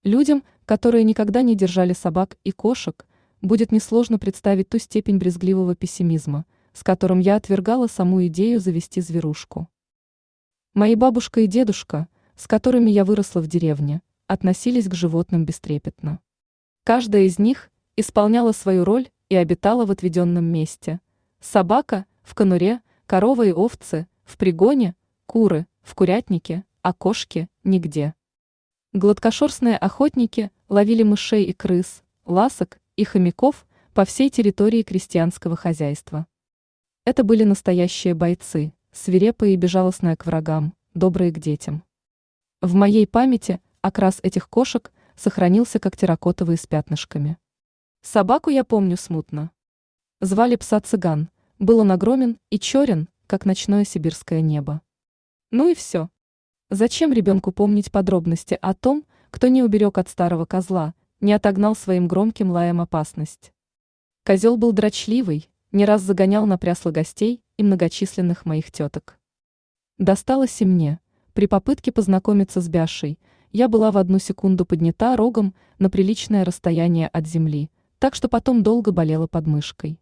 Людям, которые никогда не держали собак и кошек, будет несложно представить ту степень брезгливого пессимизма, с которым я отвергала саму идею завести зверушку. Мои бабушка и дедушка, с которыми я выросла в деревне, относились к животным бестрепетно. Каждая из них исполняла свою роль и обитала в отведенном месте. Собака – в конуре, корова и овцы – в пригоне, куры – в курятнике, а кошки – нигде. Гладкошерстные охотники ловили мышей и крыс, ласок и хомяков по всей территории крестьянского хозяйства. Это были настоящие бойцы, свирепые и безжалостные к врагам, добрые к детям. В моей памяти окрас этих кошек сохранился как терракотовый с пятнышками. Собаку я помню смутно. Звали пса Цыган, был он огромен и черен, как ночное сибирское небо. Ну и все. Зачем ребенку помнить подробности о том, кто не уберег от старого козла, не отогнал своим громким лаем опасность? Козел был дрочливый, не раз загонял на прясло гостей и многочисленных моих теток. Досталось и мне. При попытке познакомиться с Бяшей я была в одну секунду поднята рогом на приличное расстояние от земли, так что потом долго болела подмышкой.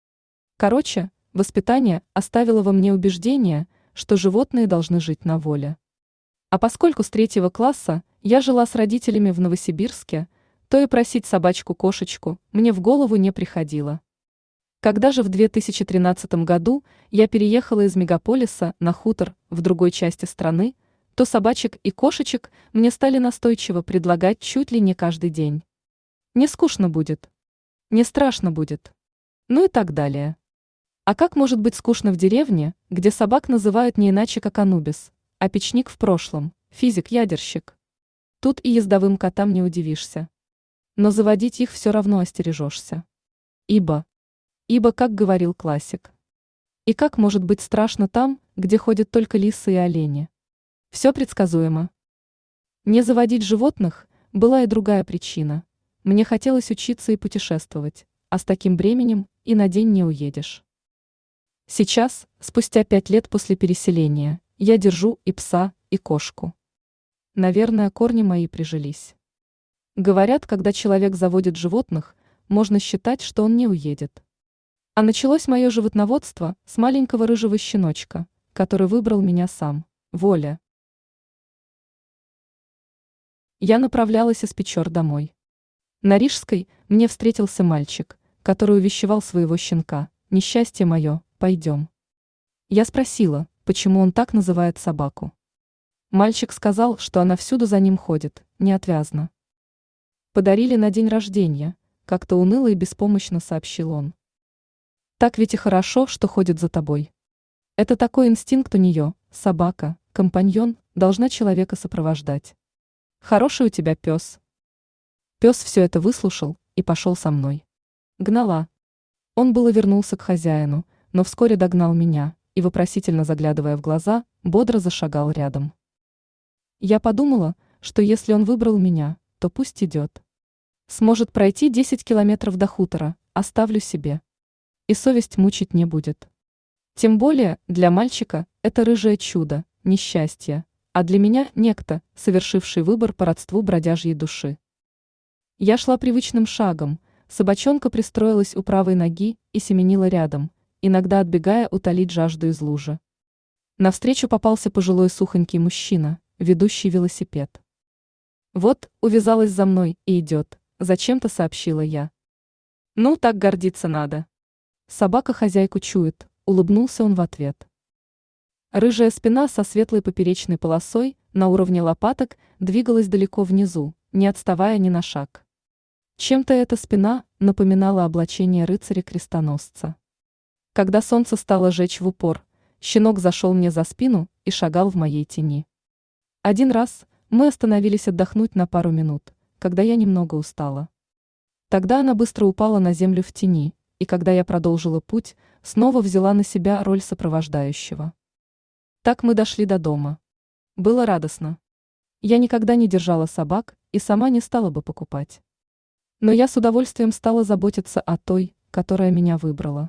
Короче, воспитание оставило во мне убеждение, что животные должны жить на воле. А поскольку с 3 класса я жила с родителями в Новосибирске, то и просить собачку-кошечку мне в голову не приходило. Когда же в 2013 году я переехала из мегаполиса на хутор в другой части страны, то собачек и кошечек мне стали настойчиво предлагать чуть ли не каждый день. Не скучно будет, не страшно будет, ну и так далее. А как может быть скучно в деревне, где собак называют не иначе как Анубис, а печник в прошлом, физик-ядерщик? Тут и ездовым котам не удивишься. Но заводить их все равно остережешься. Ибо, как говорил классик. И как может быть страшно там, где ходят только лисы и олени? Все предсказуемо. Не заводить животных была и другая причина. Мне хотелось учиться и путешествовать, а с таким бременем и на день не уедешь. Сейчас, спустя 5 лет после переселения, я держу и пса, и кошку. Наверное, корни мои прижились. Говорят, когда человек заводит животных, можно считать, что он не уедет. А началось мое животноводство с маленького рыжего щеночка, который выбрал меня сам, воля. Я направлялась из Печор домой. На Рижской мне встретился мальчик, который увещевал своего щенка: «Несчастье мое, пойдем». Я спросила, почему он так называет собаку. Мальчик сказал, что она всюду за ним ходит, неотвязно. «Подарили на день рождения», как-то уныло и беспомощно сообщил он. Так ведь и хорошо, что ходит за тобой. Это такой инстинкт у нее, собака, компаньон, должна человека сопровождать. Хороший у тебя пес. Пес все это выслушал и пошел со мной. Гнала. Он было вернулся к хозяину, но вскоре догнал меня и, вопросительно заглядывая в глаза, бодро зашагал рядом. Я подумала, что если он выбрал меня, то пусть идет. Сможет пройти 10 километров до хутора, оставлю себе. И совесть мучить не будет. Тем более, для мальчика это рыжее чудо, несчастье, а для меня некто, совершивший выбор по родству бродяжьей души. Я шла привычным шагом, собачонка пристроилась у правой ноги и семенила рядом, иногда отбегая утолить жажду из лужи. Навстречу попался пожилой сухонький мужчина, ведущий велосипед. «Вот, увязалась за мной и идет», — зачем-то сообщила я. «Ну, так гордиться надо». Собака хозяйку чует, улыбнулся он в ответ. Рыжая спина со светлой поперечной полосой на уровне лопаток двигалась далеко внизу, не отставая ни на шаг. Чем-то эта спина напоминала облачение рыцаря-крестоносца. Когда солнце стало жечь в упор, щенок зашел мне за спину и шагал в моей тени. Один раз мы остановились отдохнуть на пару минут, когда я немного устала. Тогда она быстро упала на землю в тени, и когда я продолжила путь, снова взяла на себя роль сопровождающего. Так мы дошли до дома. Было радостно. Я никогда не держала собак и сама не стала бы покупать. Но я с удовольствием стала заботиться о той, которая меня выбрала.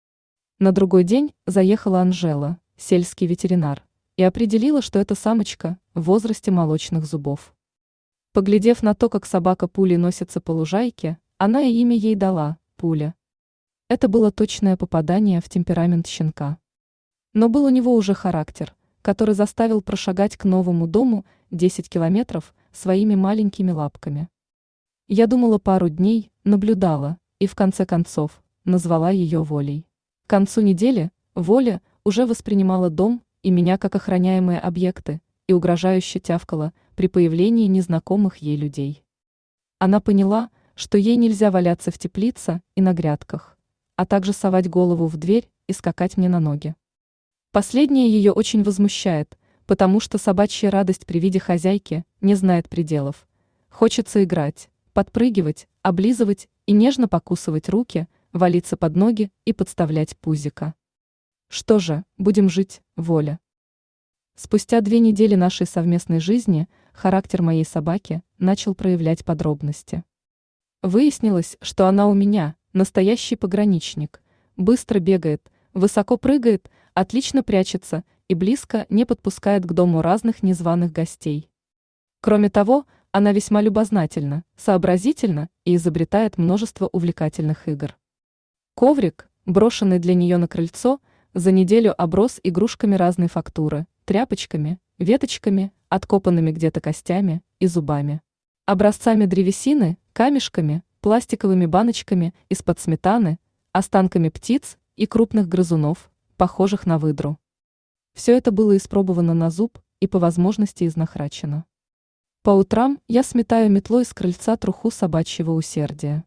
На другой день заехала Анжела, сельский ветеринар, и определила, что это самочка в возрасте молочных зубов. Поглядев на то, как собака пулей носится по лужайке, она и имя ей дала – Пуля. Это было точное попадание в темперамент щенка. Но был у него уже характер, который заставил прошагать к новому дому 10 километров своими маленькими лапками. Я думала пару дней, наблюдала и в конце концов назвала ее Волей. К концу недели Воля уже воспринимала дом и меня как охраняемые объекты и угрожающе тявкала при появлении незнакомых ей людей. Она поняла, что ей нельзя валяться в теплице и на грядках, а также совать голову в дверь и скакать мне на ноги. Последнее ее очень возмущает, потому что собачья радость при виде хозяйки не знает пределов. Хочется играть, подпрыгивать, облизывать и нежно покусывать руки, валиться под ноги и подставлять пузико. Что же, будем жить, Воля. Спустя 2 недели нашей совместной жизни характер моей собаки начал проявлять подробности. Выяснилось, что она у меня настоящий пограничник, быстро бегает, высоко прыгает, отлично прячется и близко не подпускает к дому разных незваных гостей. Кроме того, она весьма любознательна, сообразительна и изобретает множество увлекательных игр. Коврик, брошенный для нее на крыльцо, за неделю оброс игрушками разной фактуры, тряпочками, веточками, откопанными где-то костями и зубами, образцами древесины, камешками, пластиковыми баночками из-под сметаны, останками птиц и крупных грызунов, похожих на выдру. Все это было испробовано на зуб и по возможности изнахрачено. По утрам я сметаю метлой с крыльца труху собачьего усердия.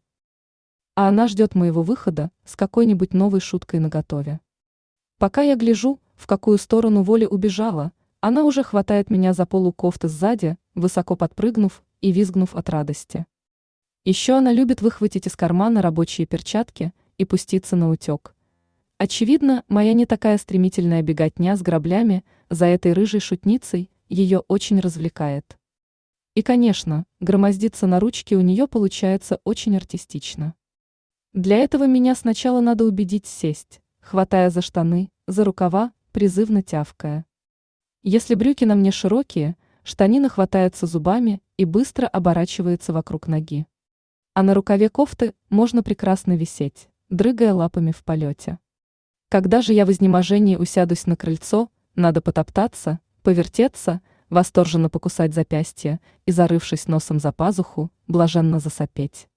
А она ждет моего выхода с какой-нибудь новой шуткой наготове. Пока я гляжу, в какую сторону Воля убежала, она уже хватает меня за полу кофты сзади, высоко подпрыгнув и визгнув от радости. Еще она любит выхватить из кармана рабочие перчатки и пуститься на утек. Очевидно, моя не такая стремительная беготня с граблями за этой рыжей шутницей ее очень развлекает. И, конечно, громоздиться на ручке у нее получается очень артистично. Для этого меня сначала надо убедить сесть, хватая за штаны, за рукава, призывно тявкая. Если брюки на мне широкие, штанина хватается зубами и быстро оборачивается вокруг ноги. А на рукаве кофты можно прекрасно висеть, дрыгая лапами в полете. Когда же я в изнеможении усядусь на крыльцо, надо потоптаться, повертеться, восторженно покусать запястье и, зарывшись носом за пазуху, блаженно засопеть.